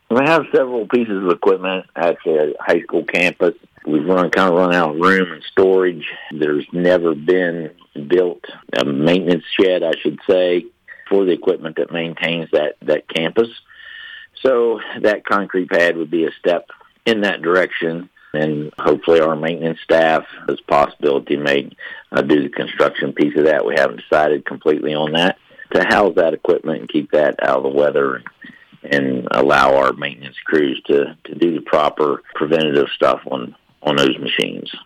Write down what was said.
We have several pieces of equipment at the high school campus. We've run out of room and storage. There's never been built a maintenance shed, I should say, for the equipment that maintains that campus. So that concrete pad would be a step in that direction, and hopefully our maintenance staff has possibility may do the construction piece of that. We haven't decided completely on that, to house that equipment and keep that out of the weather and allow our maintenance crews to do the proper preventative stuff on those machines.